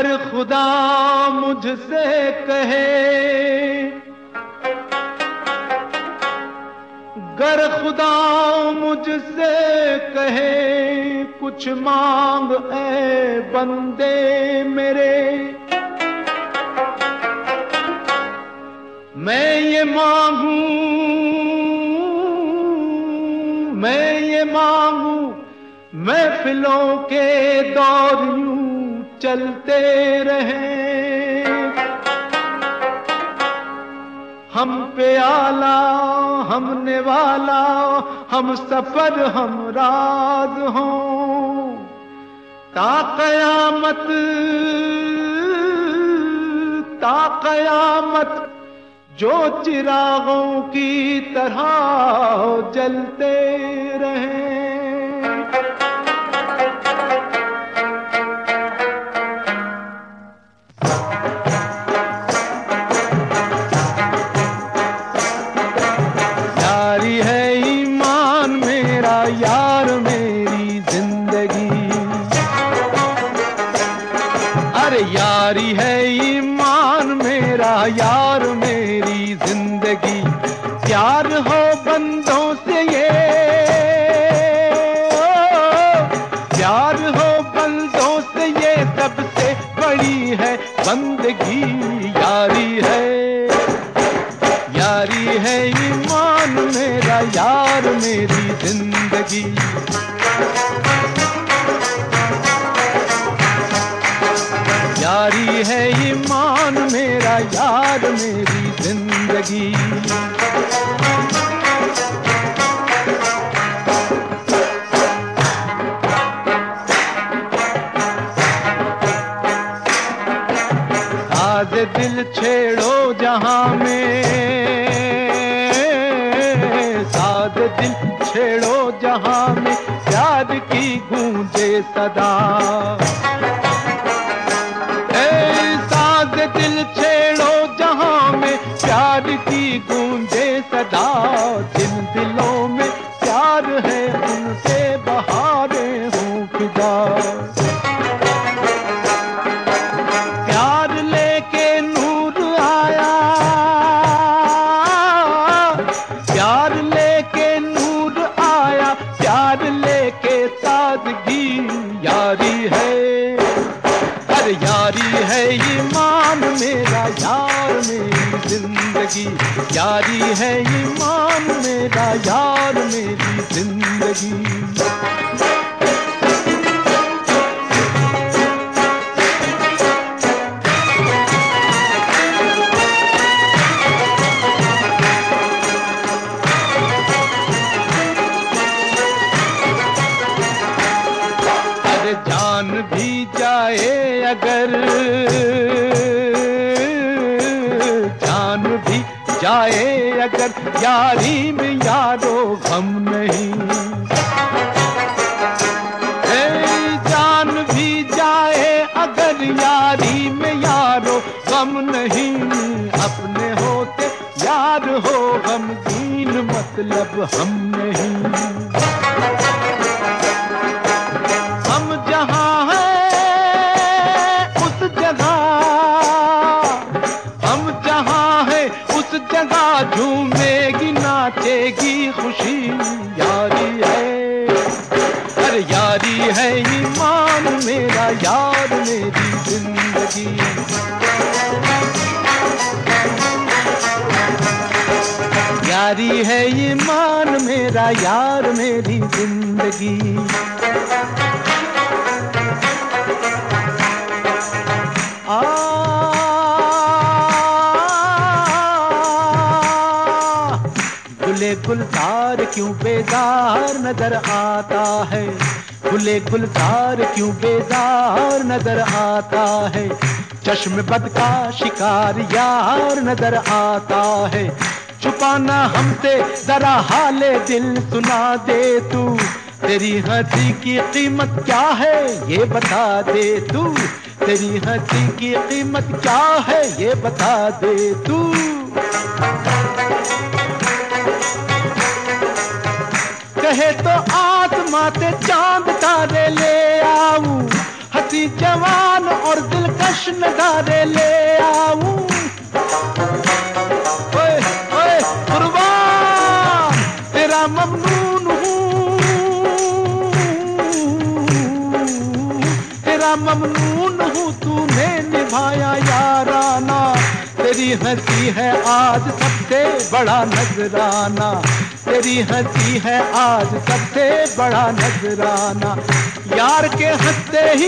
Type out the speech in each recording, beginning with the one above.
गर खुदा मुझसे कहे, गर खुदा मुझसे कहे कुछ मांग ऐ बंदे मेरे, मैं ये मांगू, मैं ये मांगू, महफिलों के दौर यूं चलते रहे, हम पे आला हम नेवाला, हम सफर हम राज हों, ता कयामत, ता कयामत जो चिरागों की तरह जलते रहे। यारी है ईमान मेरा, यार मेरी जिंदगी, अरे यारी है ईमान मेरा, यार मेरी जिंदगी, प्यार हो बंदों से ये, प्यार हो बंदों से ये सबसे बड़ी है बंदगी, यारी है, यारी है ईमान मेरा, यार मेरी जिंदगी, यारी है ईमान मेरा, यार मेरी जिंदगी। साज़ दिल छेड़ो जहां में, साज़ दिल छेड़ो जहां में, प्यार की गूंजे सदा, साज़ दिल छेड़ो जहां में, प्यार की गूंजे सदा, जिन दिलों में प्यार है उनसे बहारें हों फिदा, प्यार लेके नूर आया, प्यार लेके नूर आया, प्यार लेके सादगी, यारी है, अरे यारी है ईमान मेरा, यार मेरी जिंदगी, यारी है ईमान मेरा, यार मेरी जिंदगी। अरे जान भी जाए अगर, जान भी जाए अगर, यारी में यारो गम नहीं, जान भी जाए अगर, यारी में यारो गम नहीं, अपने होते यार हो गमगीन, मतलब हम नहीं, हम जहां जगह झूमेगी नाचेगी खुशी, यारी है, अरे यारी है ईमान मेरा, यार मेरी जिंदगी, यारी है ईमान मेरा, यार मेरी जिंदगी। गुले गुलजार क्यों बेजार नजर आता है, गुले गुलजार क्यों बेजार नजर आता है, चश्म बद का शिकार यार नजर आता है, छुपाना हमसे जरा हाले दिल सुना दे तू, तेरी हंसी की कीमत क्या है ये बता दे तू, तेरी हंसी की कीमत क्या है ये बता दे तू। कहे तो आसमां से चांद तारे ले आऊं, हंसी जवान और दिलकश नजारे ले आऊं। ओए ओए कुर्बान तेरा ममनून हूँ, तेरा ममनून हूँ, तूने निभाया याराना। तेरी हंसी है आज सबसे बड़ा नजराना, तेरी हंसी है आज सबसे बड़ा नजराना। यार के हंसते ही,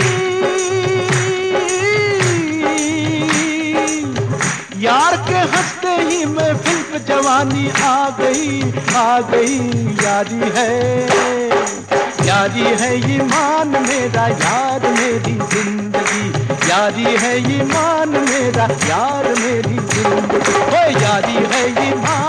यार के हंसते ही मैं फिल्म जवानी आ गई, आ गई। यारी है, यारी है ईमान मेरा, यार मेरी जिंदगी। यारी है ईमान मेरा, यार मेरी जिंदगी। ओ यारी है ईमान